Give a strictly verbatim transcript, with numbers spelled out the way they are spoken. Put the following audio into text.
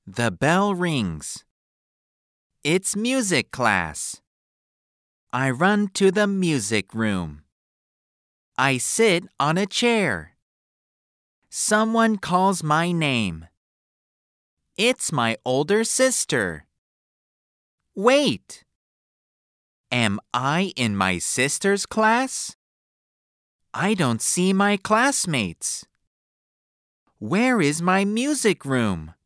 The bell rings. It's music class. I run to the music room. I sit on a chair. Someone calls my name. It's my older sister. Wait! Am I in my sister's class? I don't see my classmates. Where is my music room?